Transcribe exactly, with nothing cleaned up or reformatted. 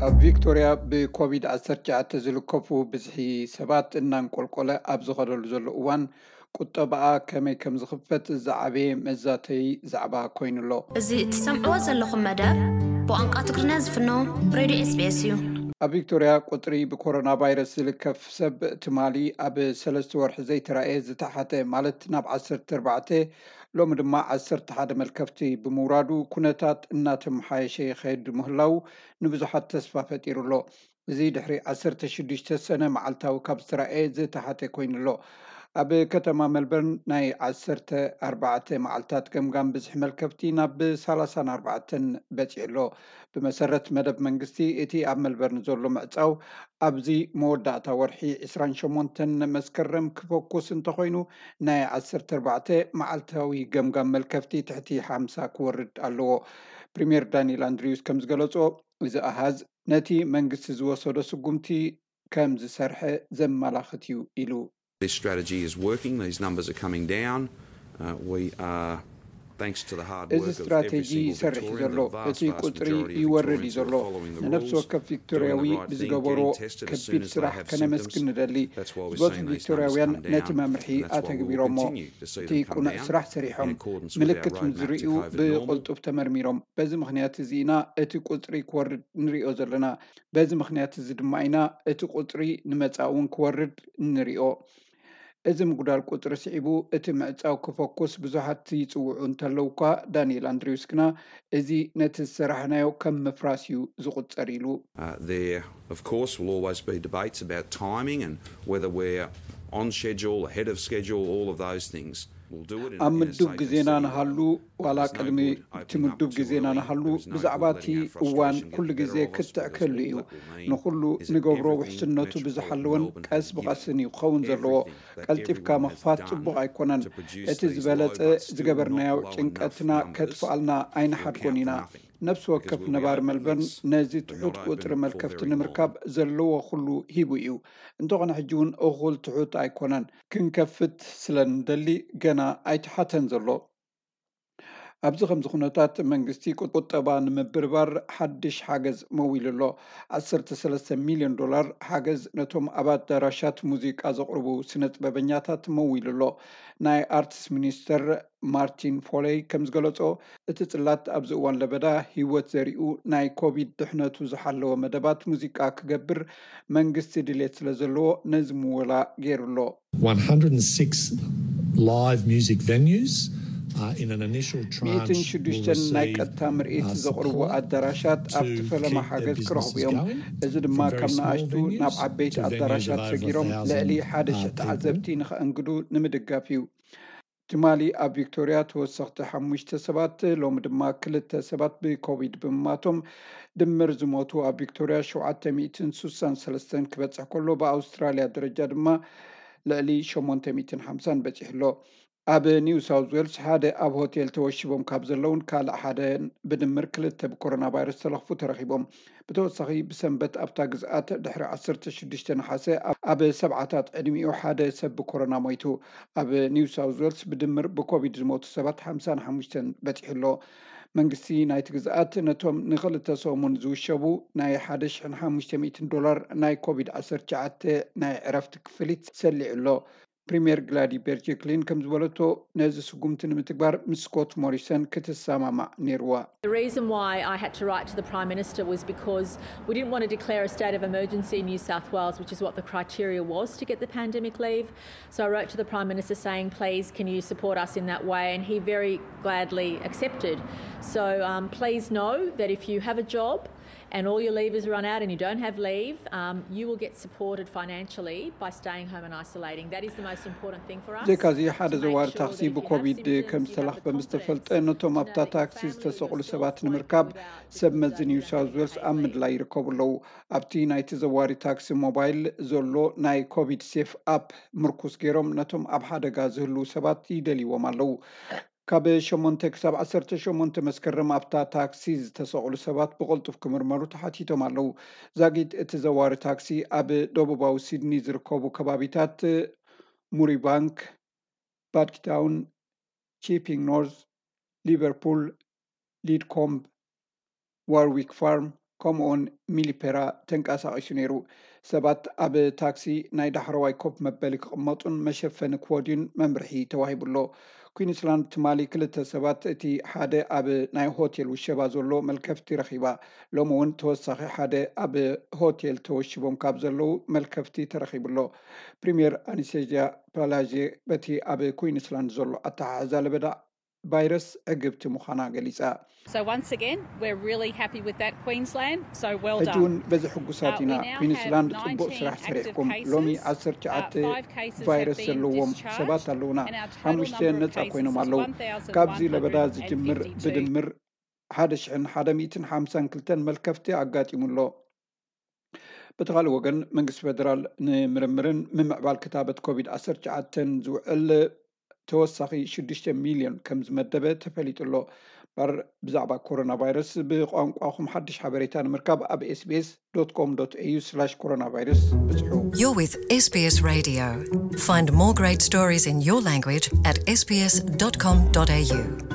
ኣብ ቪክቶሪያ ብኮቪድ ዓሰርተ ትሽዓተ ዝልከፉ ብዝሒ ሰባት እናንቆልቆለ ኣብ ዝኸደሉ ዘሎ እዋን ቁጠባኣ ከመይ ከም ዝኽፈት ዝዓበየ መዛተይ ዛዕባ ኮይኑሎ። እዚ እትሰምዕዎ ዘለኹም መደብ ብቋንቋ ትግርኛ ዝፍኖ ሬድዮ ኤስ ቢ ኤስ እዩ። ኣብ ቪክቶሪያ ቁጥሪ ብኮሮና ቫይረስ ዝልከፍ ሰብ ትማሊ ኣብ ሰለስተ ወርሒ ዘይተረኣየ ዝተሓተ ማለት ናብ ዓሰርተ ኣርባዕተ ሎሚ ድማ ዓሰርተ ሓደ መልከፍቲ ብምውራዱ ኩነታት እናተመሓየሸ ይኸይድ ምህላው ንብዙሓት ተስፋ ፈጢሩሎ። እዚ ድሕሪ ዓሰርተ ሽዱሽተ ሰነ መዓልታዊ ካብ ዝተረኣየ ዝተሓተ ኮይኑሎ። ኣብ ከተማ መልበርን ናይ ዓሰርተ ኣርባዕተ መዓልታት ገምጋም ብዝሒ መልከፍቲ ናብ ሰላሳን ኣርባዕተን በፂሕሎ። ብመሰረት መደብ መንግስቲ እቲ ኣብ መልበርን ዘሎ ምዕፃው ኣብዚ መወዳእታ ወርሒ ዒስራን ሸሞንተን መስከረም ክፎኩስ እንተኮይኑ ናይ ዓሰርተ ኣርባዕተ መዓልታዊ ገምጋም መልከፍቲ ትሕቲ ሓምሳ ክወርድ ኣለዎ። ፕሪምየር ዳንኤል ኣንድሪውስ ከም ዝገለጾ እዚ ኣሃዝ ነቲ መንግስቲ ዝወሰዶ ስጉምቲ ከም ዝሰርሐ ዘመላኽት እዩ ኢሉ። This strategy is working. These numbers are coming down. Uh, we are, thanks to the hard work እዚ of every ስትራቴጂ single ይሰርሕ Victorian, ዘሎ the vast, እቲ vast ቁጥሪ majority of ይወርድ Victorians ዘሎ are following the ንነፍሲ rules, ወከፍ doing ቪክቶሪያዊ the right thing, ብዝገበሮ getting tested as soon ከቢድ as they ስራሕ have ከነመስግን symptoms. ንደሊ That's why we're ዝበቱ seeing these numbers ቪክቶሪያውያን come ነቲ down, መምርሒ and that's why we will ኣተግቢሮሞ continue to see እቲ them come ቁኑዕ down ስራሕ in ሰሪሖም accordance with our ምልክት roadmap to ምዝርኡ COVID normal. ብቁልጡፍ ተመርሚሮም በዚ ምክንያት እዚ ኢና እቲ ቁፅሪ ክወርድ ንሪኦ ዘለና በዚ ምክንያት እዚ ድማ ኢና እቲ ቁፅሪ ንመፃእ እውን ክወርድ ንሪኦ። እዚ ምጉዳል ቁጥሪ ስዒቡ እቲ ምዕፃው ክፎኩስ ብዙሓት ይፅውዑ እንተለው እኳ ዳንኤል ኣንድሪውስ ግና እዚ ነቲ ዝሰራሕናዮ ከም ምፍራስ እዩ ዝቁፀር ኢሉ። Uh, there, of course, will always be debates about timing and whether we're on schedule, ahead of schedule, all of those things. We'll do it in, ኣብ in a ምዱብ safe ግዜና and steady ንሃሉ way. ዋላ There's no ቅድሚ good እቲ opening up ምዱብ too ግዜና early. ንሃሉ There is no ብዛዕባ good እቲ letting our እዋን frustration get ኩሉ the ግዜ better of us, ክትዕከሉ because እዩ all that will mean ንኩሉ is that ንገብሮ everything ውሕስነቱ Metropolitan ብዝሓለወን Melbourne ቀስ has ብቐስን given, እዩ ክኸውን ዘለዎ everything that ቀልጢፍካ everyone has ምኽፋት done ፅቡቅ ኣይኮነን። to produce እቲ these ዝበለፀ low but still ዝገበርናዮ not low ጭንቀትና enough numbers ከጥፍኣልና will ኣይንሓድጎን ኢና። count for nothing. ነፍሲ ወከፍ Because we'll be ነባር open, መልበርን yes, ነዚ but ትሑት not ቁጥሪ open for መልከፍቲ very ንምርካብ long. ዘለዎ ኩሉ ሂቡ እዩ። እንተኾነ ሕጂ እውን እኹል ትሑት ኣይኮነን ክንከፍት ስለንደሊ ገና ኣይተሓተን ዘሎ። ኣብዚ ከምዚ ኩነታት መንግስቲ ቁጠባ ንምብርባር ሓድሽ ሓገዝ መዊሉ ኣሎ። ዓሰርተ ሰለስተ ሚልዮን ዶላር ሓገዝ ነቶም ኣብ ኣዳራሻት ሙዚቃ ዘቕርቡ ስነ ጥበበኛታት መዊሉ ኣሎ። ናይ ኣርትስ ሚኒስተር ማርቲን ፎሌይ ከም ዝገለጾ እቲ ጽላት ኣብዚ እዋን ለበዳ ህይወት ዘሪኡ ናይ ኮቪድ ድሕነቱ ዝሓለወ መደባት ሙዚቃ ክገብር መንግስቲ ድሌት ስለ ዘለዎ ነዚ ምውላ ገይሩሎ። one hundred six live music venues. Uh, in an initial ሚእትን tranche, will ሽዱሽተን ናይ receive ቀጥታ ምርኢት uh, ዘቕርቡ support ኣዳራሻት to ኣብቲ ፈለማ keep their ሓገዝ ክረኽቡ businesses እዮም። going, እዚ ድማ from very ካብ small ንኣሽቱ venues ናብ ዓበይቲ to venues of ኣዳራሻት over a ሰጊሮም thousand, ልዕሊ ሓደ uh, ሽሕ people. ተዓዘብቲ ንኸእንግዱ ንምድጋፍ እዩ። ትማሊ ኣብ ቪክቶሪያ ተወሰኽቲ ሓሙሽተ ሰባት ሎሚ ድማ ክልተ ሰባት ብኮቪድ ብምማቶም ድምር ዝሞቱ ኣብ ቪክቶሪያ ሸውዓተ ሚእትን ስሳን ሰለስተን ክበፅሕ ከሎ ብኣውስትራልያ ደረጃ ድማ ልዕሊ ሸሞንተ ሚእትን ሓምሳን በፂሕሎ። ኣብ ኒው ሳውት ዌልስ ሓደ ኣብ ሆቴል ተወሽቦም ካብ ዘለውን ካልእ ሓደ ብድምር ክልተ ብኮሮና ቫይረስ ተለኽፉ ተረኺቦም። ብተወሳኺ ብሰንበት ኣብታ ግዝኣት ድሕሪ ዓሰርተ ሽዱሽተ ነሓሰ ኣብ ሰብዓታት ዕድሚኡ ሓደ ሰብ ብኮሮና ሞይቱ። ኣብ ኒው ሳውት ዌልስ ብድምር ብኮቪድ ዝሞቱ ሰባት ሓምሳን ሓሙሽተን በፂሕሎ። መንግስቲ ናይቲ ግዝኣት ነቶም ንክልተ ሰሙን ዝውሸቡ ናይ ሓደ ሽሕን ሓሙሽተ ሚእትን ዶላር ናይ ኮቪድ ዓሰርተ ትሽዓተ ናይ ዕረፍቲ ክፍሊት ሰሊዑሎ። ፕሪምየር ግላዲ ቤርጅክሊን ከም ዝበለቶ ነዚ ስጉምቲ ንምትግባር ምስ ስኮት ሞሪሰን ክትሰማማዕ ነይርዋ። The reason why I had to write to the Prime Minister was because we didn't want to declare a state of emergency in New South Wales, which is what the criteria was to get the pandemic leave. So I wrote to the Prime Minister saying, please, can you support us in that way? And he very gladly accepted. So um, please know that if you have a job and all your leave has run out and you don't have leave, um, you will get supported financially by staying home and isolating. That is the most important thing for us. ዘካዚ ሓደ to make ዘዋሪ sure ታክሲ that if you have ብኮቪድ symptoms, ከም you have ዝተላኽፈ the ምስ ተፈልጠ confidence ነቶም to ኣብታ know that your ታክሲ family ዝተሰቕሉ yourself ሰባት won't ንምርካብ go without ሰብ because, መዚ uh, ኒው you don't ሳውት have any ዌልስ paid ኣብ leave. ምድላይ ይርከቡ ኣለዉ። ኣብቲ ናይቲ ዘዋሪ ታክሲ ሞባይል ዘሎ ናይ ኮቪድ ሴፍ ኣፕ ምርኩስ ገይሮም ነቶም ኣብ ሓደጋ ዝህሉ ሰባት ይደልይዎም ኣለዉ። ካብ ሸሞንተ ክሳብ ዓሰርተ ሸሞንተ መስከረም ኣብታ ታክሲ ዝተሰቕሉ ሰባት ብቕልጡፍ ክምርመሩ ተሓቲቶም ኣለዉ። ዛጊድ እቲ ዘዋሪ ታክሲ ኣብ ደቡባዊ ሲድኒ ዝርከቡ ከባቢታት ሙሪባንክ፣ ባድኪታውን፣ ቺፒንግ ኖርዝ፣ ሊቨርፑል፣ ሊድኮምብ፣ ዋርዊክ ፋርም ከምኡውን ሚሊፔራ ተንቀሳቒሱ ነይሩ። ሰባት ኣብ ታክሲ ናይ ዳሕረዋይ ኮፍ መበሊ ክቕመጡን መሸፈኒ ክወድዩን መምርሒ ተዋሂቡሎ። ኩዊንስላንድ ትማሊ ክልተ ሰባት እቲ ሓደ ኣብ ናይ ሆቴል ውሸባ ዘሎ መልከፍቲ ረኺባ። ሎሚ እውን ተወሳኺ ሓደ ኣብ ሆቴል ተወሽቦም ካብ ዘለው መልከፍቲ ተረኺቡሎ። ፕሪምየር ኣኒስቴዝያ ፓላዤ በቲ ኣብ ኩዊንስላንድ ዘሎ ኣተሓሕዛ ለበዳዕ ቫይረስ ዕግብቲ ምዃና ገሊፃ። So once again, we're really happy with that, Queensland. So well done. ሕጂውን በዚ ሕጉሳት ኢና ኩዊንስላንድ ጽቡቕ ስራሕ ሰሪሕኩም። ሎሚ ዓሰርተ ትሽዓተ ቫይረስ ዘለዎም ሰባት ኣለውና። ሓሙሽተ ነፃ ኮይኖም ኣለዉ። ካብዚ ለበዳ ዝጅምር ብድምር ሓደ ሽሕን ሓደ ሚእትን ሓምሳን ክልተን መልከፍቲ ኣጋጢሙሎ። በተኻልእ ወገን መንግስቲ ፌደራል ንምርምርን ምምዕባል ክታበት ኮቪድ ዓሰርተ ትሽዓተ ዝውዕል ተወሳኺ ሽዱሽተ ሚልዮን ከም ዝመደበ ተፈሊጡሎ። ባር ብዛዕባ ኮሮና ቫይረስ ብቋንቋኹም ሓድሽ ሓበሬታ ንምርካብ ኣብ ኤስቢኤስ ዶት ኮም ዶት ኤዩ ስላሽ ኮሮና ቫይረስ ብጽሑ። You're with S B S Radio. Find more great stories in your language at s b s dot com dot a u.